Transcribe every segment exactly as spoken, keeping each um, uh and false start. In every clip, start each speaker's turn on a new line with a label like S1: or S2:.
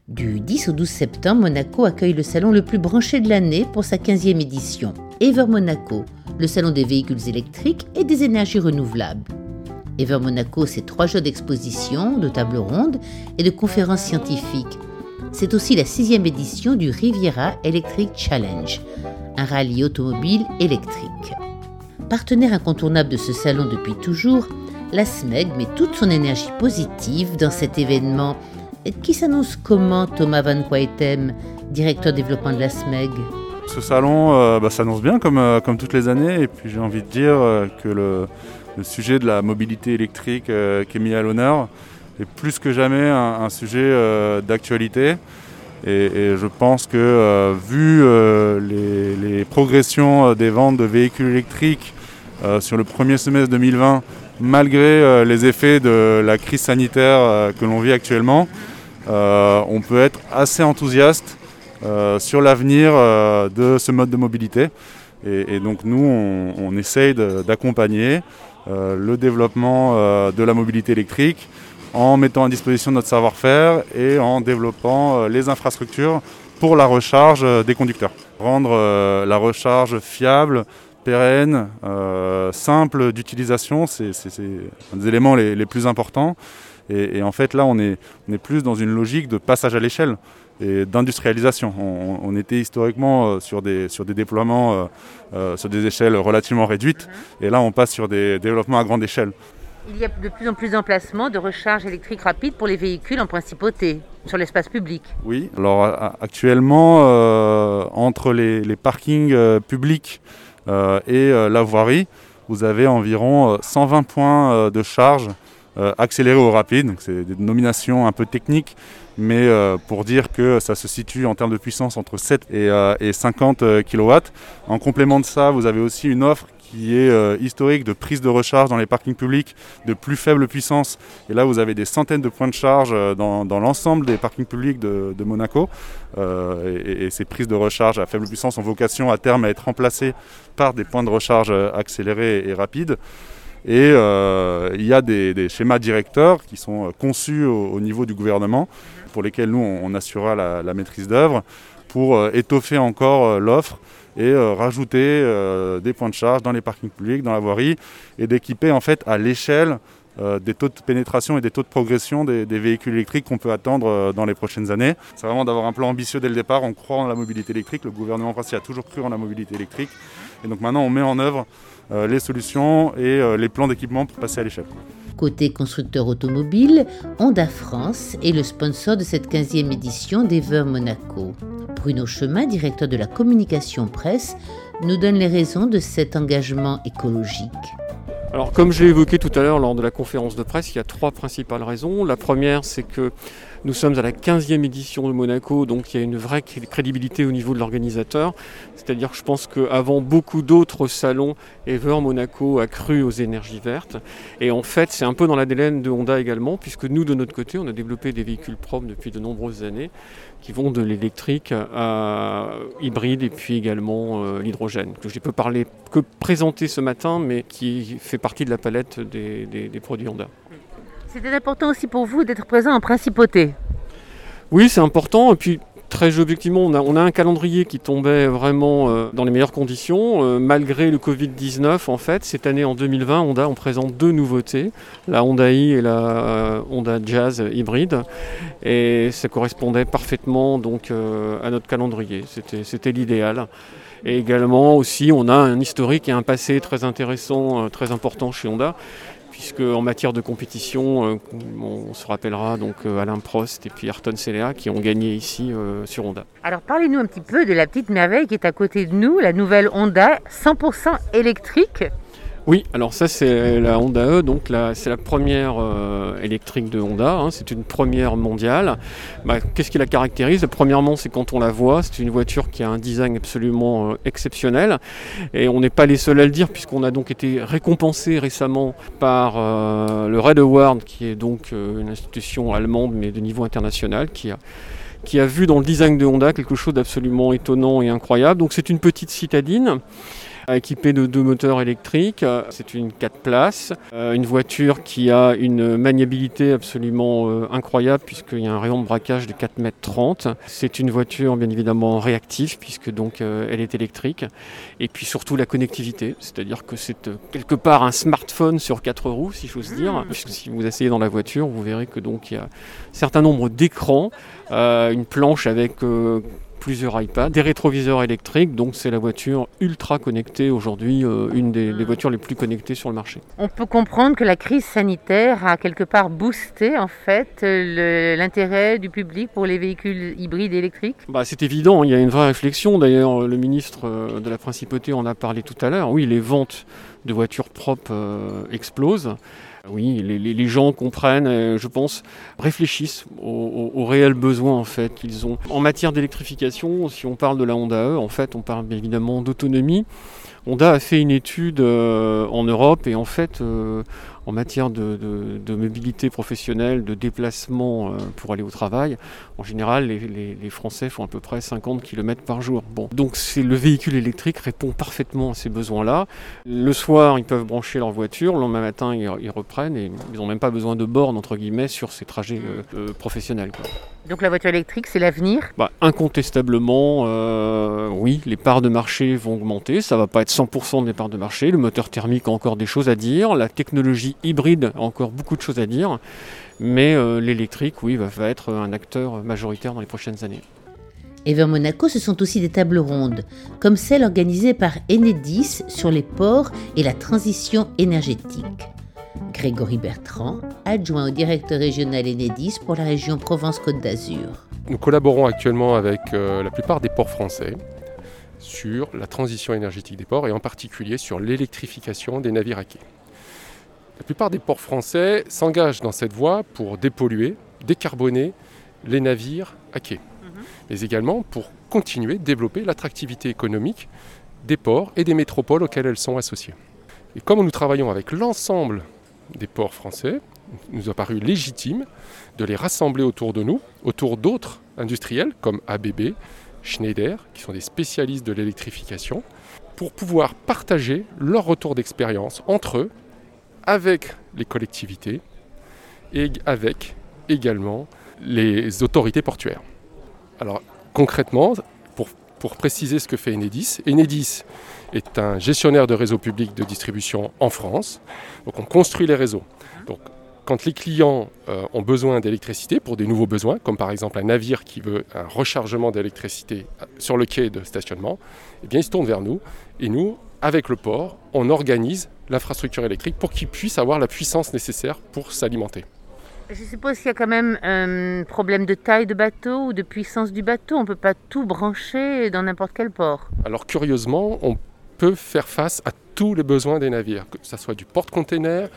S1: Du dix au douze septembre, Monaco accueille le salon le plus branché de l'année pour sa quinzième édition, Ever Monaco, le salon des véhicules électriques et des énergies renouvelables. Ever Monaco, c'est trois jours d'exposition, de tables rondes et de conférences scientifiques. C'est aussi la sixième édition du Riviera Electric Challenge, un rallye automobile électrique. Partenaire incontournable de ce salon depuis toujours, la S M E G met toute son énergie positive dans cet événement qui s'annonce comment, Thomas Van Quaitem, directeur développement de la S M E G?
S2: Ce salon euh, bah, s'annonce bien comme, euh, comme toutes les années, et puis j'ai envie de dire euh, que le, le sujet de la mobilité électrique euh, qui est mis à l'honneur est plus que jamais un, un sujet euh, d'actualité. Et, et je pense que euh, vu euh, les, les progressions des ventes de véhicules électriques euh, sur le premier semestre deux mille vingt, malgré euh, les effets de la crise sanitaire euh, que l'on vit actuellement, euh, on peut être assez enthousiaste euh, sur l'avenir euh, de ce mode de mobilité. Et, et donc nous, on, on essaye de, d'accompagner euh, le développement euh, de la mobilité électrique en mettant à disposition notre savoir-faire et en développant euh, les infrastructures pour la recharge euh, des conducteurs. Rendre euh, la recharge fiable, pérenne, euh, simple d'utilisation, c'est, c'est, c'est un des éléments les, les plus importants. Et, et en fait, là, on est, on est plus dans une logique de passage à l'échelle et d'industrialisation. On, on était historiquement euh, sur, des, sur des déploiements euh, euh, sur des échelles relativement réduites. Et là, on passe sur des développements à grande échelle.
S1: Il y a de plus en plus d'emplacements de recharge électrique rapide pour les véhicules en principauté, sur l'espace public.
S2: Oui, alors actuellement, euh, entre les, les parkings euh, publics euh, et euh, la voirie, vous avez environ cent vingt points euh, de charge euh, accélérés ou rapides. Donc c'est des nominations un peu techniques, mais euh, pour dire que ça se situe en termes de puissance entre sept et, euh, et cinquante kilowatts. En complément de ça, vous avez aussi une offre qui est euh, historique de prise de recharge dans les parkings publics de plus faible puissance. Et là, vous avez des centaines de points de charge euh, dans, dans l'ensemble des parkings publics de, de Monaco. Euh, et, et ces prises de recharge à faible puissance ont vocation à terme à être remplacées par des points de recharge accélérés et rapides. Et euh, il y a des, des schémas directeurs qui sont conçus au, au niveau du gouvernement, pour lesquels nous, on, on assurera la, la maîtrise d'œuvre, pour euh, étoffer encore euh, l'offre et euh, rajouter euh, des points de charge dans les parkings publics, dans la voirie, et d'équiper en fait à l'échelle euh, des taux de pénétration et des taux de progression des, des véhicules électriques qu'on peut attendre euh, dans les prochaines années. C'est vraiment d'avoir un plan ambitieux dès le départ. On croit en la mobilité électrique. Le gouvernement français a toujours cru en la mobilité électrique. Et donc maintenant, on met en œuvre euh, les solutions et euh, les plans d'équipement pour passer à l'échelle.
S1: Côté constructeur automobile, Honda France est le sponsor de cette quinzième édition d'Ever Monaco. Bruno Chemin, directeur de la communication presse, nous donne les raisons de cet engagement écologique.
S3: Alors, comme je l'ai évoqué tout à l'heure lors de la conférence de presse, il y a trois principales raisons. La première, c'est que nous sommes à la quinzième édition de Monaco, donc il y a une vraie crédibilité au niveau de l'organisateur. C'est-à-dire que je pense qu'avant beaucoup d'autres salons, Ever Monaco a cru aux énergies vertes. Et en fait, c'est un peu dans la D N A de Honda également, puisque nous, de notre côté, on a développé des véhicules propres depuis de nombreuses années, qui vont de l'électrique à hybride et puis également euh, l'hydrogène, que je ne peux parler que présenter ce matin, mais qui fait partie de la palette des, des, des produits Honda.
S1: C'était important aussi pour vous d'être présent en principauté.
S3: Oui, c'est important. Et puis, très objectivement, on a, on a un calendrier qui tombait vraiment euh, dans les meilleures conditions. Euh, malgré le covid dix-neuf, en fait, cette année, en deux mille vingt, Honda, on présente deux nouveautés, la Honda i et la euh, Honda Jazz hybride. Et ça correspondait parfaitement donc, euh, à notre calendrier. C'était, c'était l'idéal. Et également aussi, on a un historique et un passé très intéressant, euh, très important chez Honda, puisque en matière de compétition, euh, on se rappellera donc euh, Alain Prost et puis Ayrton Senna qui ont gagné ici euh, sur Honda.
S1: Alors parlez-nous un petit peu de la petite merveille qui est à côté de nous, la nouvelle Honda cent pour cent électrique.
S3: Oui, alors ça c'est la Honda E, donc la, c'est la première euh, électrique de Honda, hein, c'est une première mondiale. Bah, qu'est-ce qui la caractérise ? Premièrement, c'est quand on la voit, c'est une voiture qui a un design absolument euh, exceptionnel, et on n'est pas les seuls à le dire puisqu'on a donc été récompensé récemment par euh, le Red Award, qui est donc euh, une institution allemande mais de niveau international, qui a qui a vu dans le design de Honda quelque chose d'absolument étonnant et incroyable. Donc c'est une petite citadine équipée de deux moteurs électriques. C'est une quatre places, une voiture qui a une maniabilité absolument incroyable puisqu'il y a un rayon de braquage de quatre mètres trente. C'est une voiture bien évidemment réactive puisque donc elle est électrique. Et puis surtout la connectivité, c'est-à-dire que c'est quelque part un smartphone sur quatre roues, si j'ose dire. Puisque si vous asseyez dans la voiture, vous verrez que donc il y a un certain nombre d'écrans, euh, une planche avec euh, plusieurs iPads, des rétroviseurs électriques, donc c'est la voiture ultra connectée aujourd'hui, euh, une des, des voitures les plus connectées sur le marché.
S1: On peut comprendre que la crise sanitaire a quelque part boosté en fait le, l'intérêt du public pour les véhicules hybrides et électriques.
S3: Bah, c'est évident, il y a une vraie réflexion. D'ailleurs, le ministre de la Principauté en a parlé tout à l'heure. Oui, les ventes de voitures propres euh, explosent. Oui, les, les, les gens comprennent, euh, je pense, réfléchissent aux, aux, aux réels besoins en fait qu'ils ont. En matière d'électrification, si on parle de la Honda E, en fait, on parle évidemment d'autonomie. Honda a fait une étude euh, en Europe et en fait, euh, en matière de, de, de mobilité professionnelle, de déplacement euh, pour aller au travail, en général, les, les, les Français font à peu près cinquante kilomètres par jour. Bon, donc c'est, le véhicule électrique répond parfaitement à ces besoins-là. Le soir, ils peuvent brancher leur voiture, le lendemain matin, ils, ils reprennent et ils n'ont même pas besoin de bornes, entre guillemets, sur ces trajets euh, euh, professionnels, quoi.
S1: Donc la voiture électrique, c'est l'avenir ?
S3: Bah, incontestablement, euh, oui, les parts de marché vont augmenter. Ça ne va pas être cent pour cent des parts de marché. Le moteur thermique a encore des choses à dire. La technologie hybride a encore beaucoup de choses à dire. Mais euh, l'électrique, oui, va, va être un acteur majoritaire dans les prochaines années.
S1: Ever Monaco, ce sont aussi des tables rondes, comme celle organisée par Enedis sur les ports et la transition énergétique. Grégory Bertrand, adjoint au directeur régional Enedis pour la région Provence-Côte d'Azur.
S4: Nous collaborons actuellement avec euh, la plupart des ports français sur la transition énergétique des ports et en particulier sur l'électrification des navires à quai. La plupart des ports français s'engagent dans cette voie pour dépolluer, décarboner les navires à quai, mmh. mais également pour continuer de développer l'attractivité économique des ports et des métropoles auxquelles elles sont associées. Et comme nous travaillons avec l'ensemble des ports français, il nous a paru légitime de les rassembler autour de nous, autour d'autres industriels comme A B B, Schneider, qui sont des spécialistes de l'électrification, pour pouvoir partager leur retour d'expérience entre eux, avec les collectivités et avec également les autorités portuaires. Alors concrètement, pour, pour préciser ce que fait Enedis, Enedis est un gestionnaire de réseaux publics de distribution en France. Donc on construit les réseaux. Donc, quand les clients euh, ont besoin d'électricité pour des nouveaux besoins, comme par exemple un navire qui veut un rechargement d'électricité sur le quai de stationnement, eh bien ils se tournent vers nous et nous, avec le port, on organise l'infrastructure électrique pour qu'ils puissent avoir la puissance nécessaire pour s'alimenter.
S1: Je suppose qu'il y a quand même un problème de taille de bateau ou de puissance du bateau. On ne peut pas tout brancher dans n'importe quel port.
S4: Alors curieusement, on peut faire face à tous les besoins des navires, que ce soit du porte-container,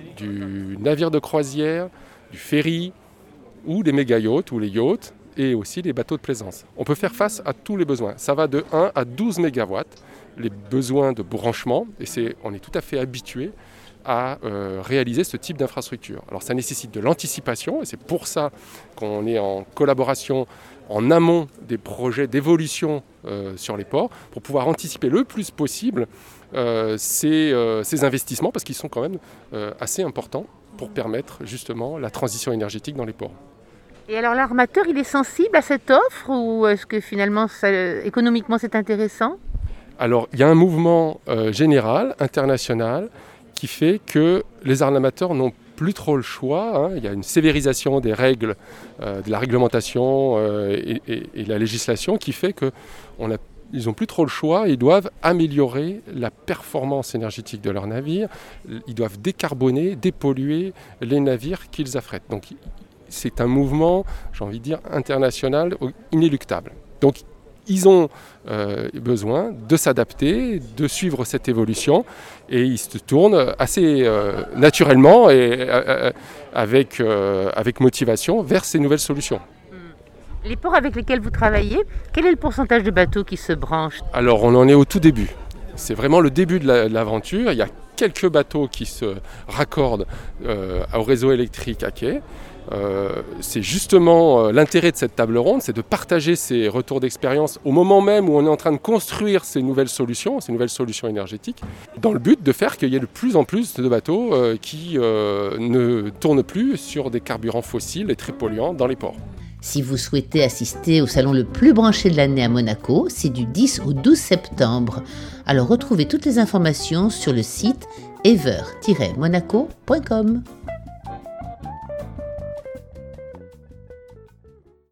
S4: du navire de croisière, du ferry ou des méga-yachts ou les yachts et aussi les bateaux de plaisance. On peut faire face à tous les besoins. Ça va de un à douze mégawatts, les besoins de branchement, et c'est, on est tout à fait habitué à euh, réaliser ce type d'infrastructure. Alors ça nécessite de l'anticipation et c'est pour ça qu'on est en collaboration en amont des projets d'évolution euh, sur les ports pour pouvoir anticiper le plus possible euh, ces, euh, ces investissements parce qu'ils sont quand même euh, assez importants pour permettre justement la transition énergétique dans les ports.
S1: Et alors l'armateur, il est sensible à cette offre ou est-ce que finalement ça, économiquement c'est intéressant ?
S4: Alors il y a un mouvement euh, général, international, qui fait que les armateurs n'ont plus trop le choix. Hein. Il y a une sévérisation des règles, euh, de la réglementation euh, et, et, et la législation qui fait qu'ils n'ont plus trop le choix. Ils doivent améliorer la performance énergétique de leurs navires. Ils doivent décarboner, dépolluer les navires qu'ils affrètent. Donc c'est un mouvement, j'ai envie de dire, international inéluctable. Donc ils ont euh, besoin de s'adapter, de suivre cette évolution et ils se tournent assez euh, naturellement et euh, avec, euh, avec motivation vers ces nouvelles solutions.
S1: Les ports avec lesquels vous travaillez, quel est le pourcentage de bateaux qui se branchent ?
S4: Alors on en est au tout début. C'est vraiment le début de, la, de l'aventure. Il y a quelques bateaux qui se raccordent euh, au réseau électrique à quai. Euh, c'est justement euh, l'intérêt de cette table ronde, c'est de partager ces retours d'expérience au moment même où on est en train de construire ces nouvelles solutions, ces nouvelles solutions énergétiques, dans le but de faire qu'il y ait de plus en plus de bateaux euh, qui euh, ne tournent plus sur des carburants fossiles et très polluants dans les ports.
S1: Si vous souhaitez assister au salon le plus branché de l'année à Monaco, c'est du dix au douze septembre. Alors retrouvez toutes les informations sur le site ever tiret monaco point com.